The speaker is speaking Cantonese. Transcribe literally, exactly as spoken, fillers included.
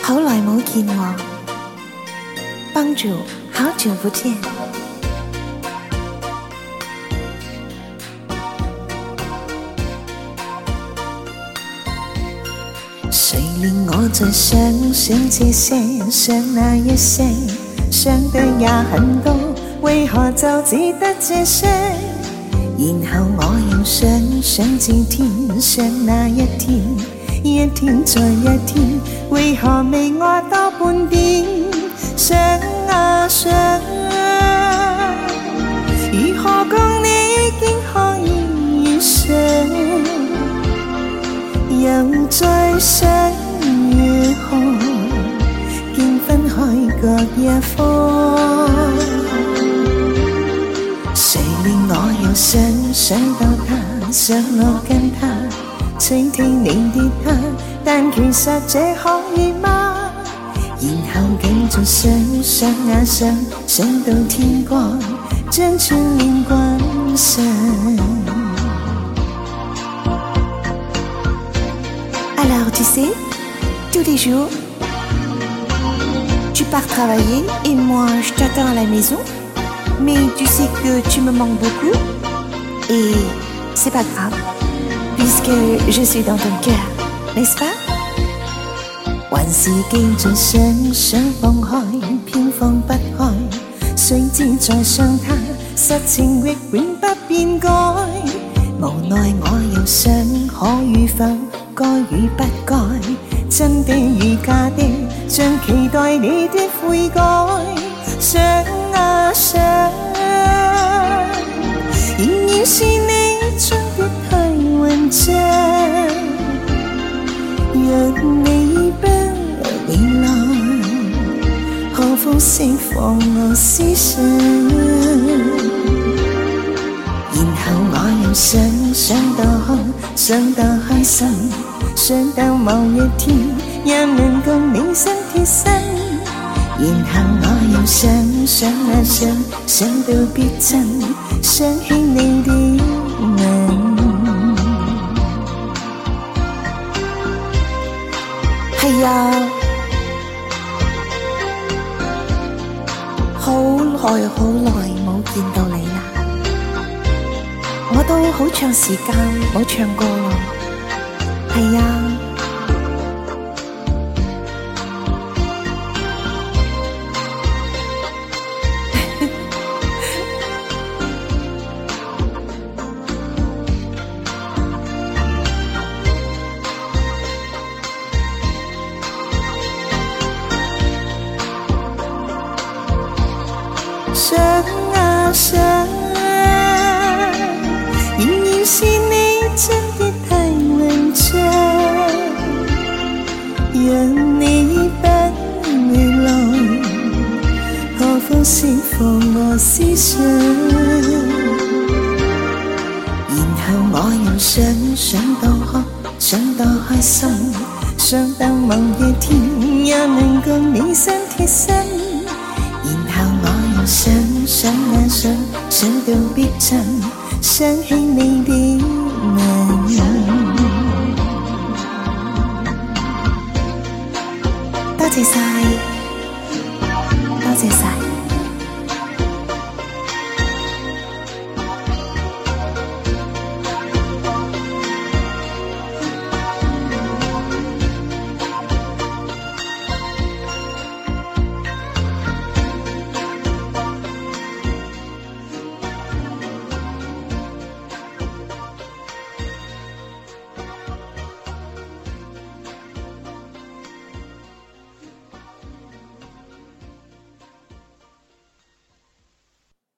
好耐冇見我，幫主，好久不見。誰令我在想想這些，想那一些，想的也很多，為何就只得這些？然後我又想想這天，想那一天，一天再一天，為何未愛多半點？想啊想，如何講你竟可以遇上，又再想如何，竟分開各一方。誰令我又想想到他，想我跟他傾聽你的他，但其實這可以嗎？然後繼續想想啊想，想到天光，將窗簾關上。Alors tu sais, tous les jours, tu pars travailler et moi je t'attends à la maison, mais tu sais que tu me manques beaucoup et c'est pas grave, puisque je suis dans ton cœur, n'est-ce pas? 還是繼續想想放開，偏放不開，誰知再想他，實情亦永不變改。無奈我又想可與否，該與不該，真的與假的，像期待你的悔改。想啊想，仍然是你將的太混帳，讓你不回來，何況釋放我思想。然後我又想想到開，想到開心，想到某一天也能共你身貼身。然後我又想想啊想，想到必真，想起你的吻。係啊，好耐好耐冇見到你啦，我都好長時間冇唱歌咯。係啊。想啊想，仍然是你真的太混帳，讓你不回來，何況釋放我思想。然後我又想想到開，想到開心，想到某一天也能共你身貼身。想想啊想，想到必真，想起你的